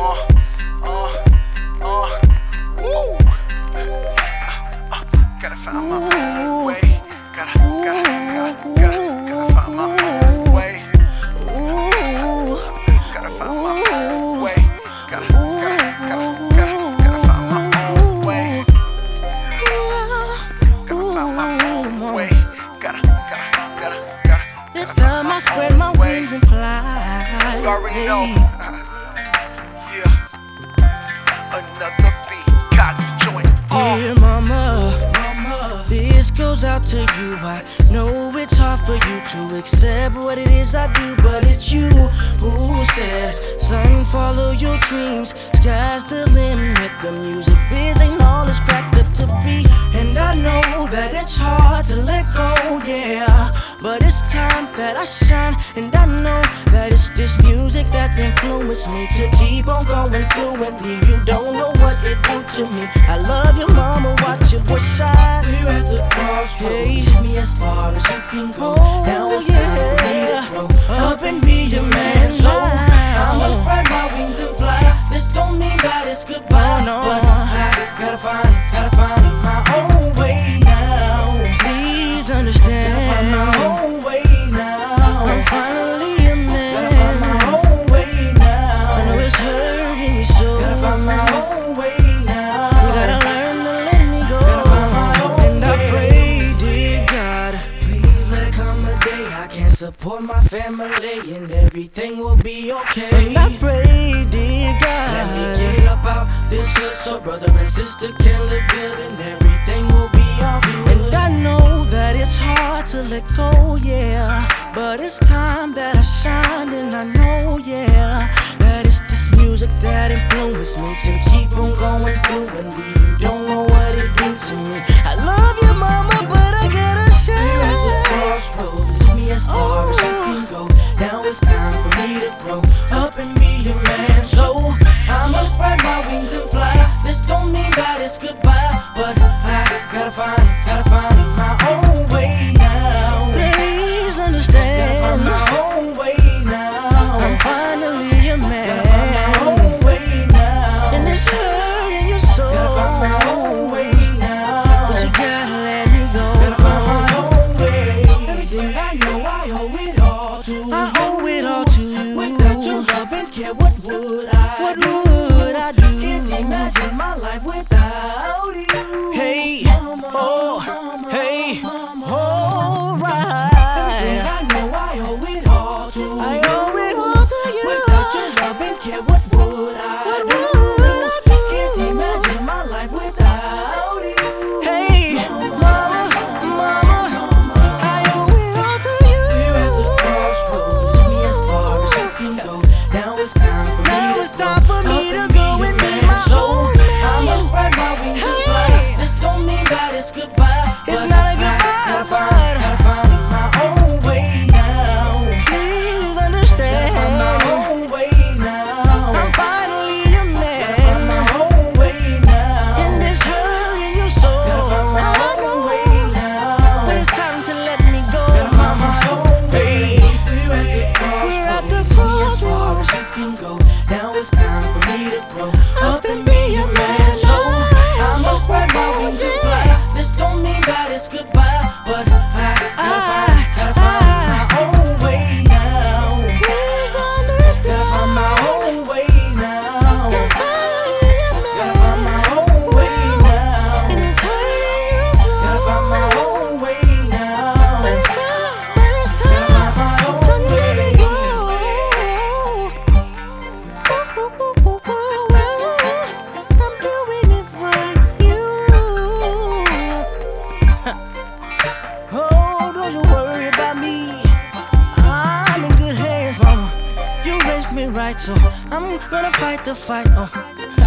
Woo. Gotta find my own way. Gotta find my own way. Gotta find my own way. Gotta find my own way. Gotta find my own way. Gotta. This time I spread my wings and fly. You already know. Yeah. Another beat, Cox joint. Dear mama, this goes out to you. I know it's hard for you to accept what it is I do, but it's you who said, son, follow your dreams. Sky's the limit. The music biz ain't all it's cracked up to be. And I know that it's hard to let go, yeah, but it's time that I shine. And I know that it's this music that influenced me to keep on going fluently. You don't know what it do to me. I love your mama, watch your boy shine. We're at the crossroads, hey. Take me as far as you can go. Now it's time for me to grow up and be your man. So I'ma spread my wings and fly. This don't mean that it's goodbye, no. But I gotta find my own way now. Please understand, gotta find my own way now. I'm finally a man. Gotta find my own way now. I know it's hurting me so. Gotta find my own way now. You gotta learn to let me go. Gotta find my own and I way. pray, dear God, please let it come a day I can support my family and everything will be okay. and I pray, dear God, let me get up out this hood so brother and sister can live good and everything will be alright. and I know that it's hard to let go, yeah, but it's time that I shine. And I know, yeah, that it's this music that influenced me to keep on going fluently. You don't know what it do to me. I love you, mama, but I gotta We're at the shine. crossroads, take me as far as you can go. Now it's time for me to grow up and be a man. So I'ma spread my wings and fly. This don't mean that it's goodbye, but I gotta find my own way now. Please Gotta understand, find my own way now. I'm finally a Gotta find my man, own way now. and it's hurting your soul. Gotta find my own way now. But you gotta let me go. Gotta find my own way. Everything I know, I owe it all to I owe it all to you. Without your love and care, what would I What do? would I do? Can't imagine my life without you. Hey, Mama, oh, mama, hey, mama. Everything alright. I know, I owe it all to you. I owe it all to you. Without your love and care, what would I What do? would I do? Can't imagine my life without you. Hey, mama, I owe it all to you. We're at the crossroads, take me as far as you can go. Now it's time for Now me it's to time for me to go and be my so own man. I'ma spread my wings and fly. Hey. This don't mean that it's goodbye. It's but not a I goodbye, gotta but find my own way now. please Gotta find my understand, own way now. I'm finally a Gotta find my man, own way now. and it's hurting your soul. Gotta find my I own know, way now. but it's time to let me go, Gotta find my mama. own way. Hey. We're at the crossroads, take me as far as you can go. Now it's time for me to grow up and be a man. So I'ma spread my wings and fly. This don't mean that it's goodbye, but I gotta find my own way now. Please Gotta find my understand, own way now. I'm finally a Gotta find my man, own way now. and it's hurting your Gotta find my soul. own way now. But it's Gotta time, find my own to let me way. go. I'm doing it for you. Oh, don't you worry about me. I'm in good hands, mama. You raised me right, so I'm gonna fight the fight.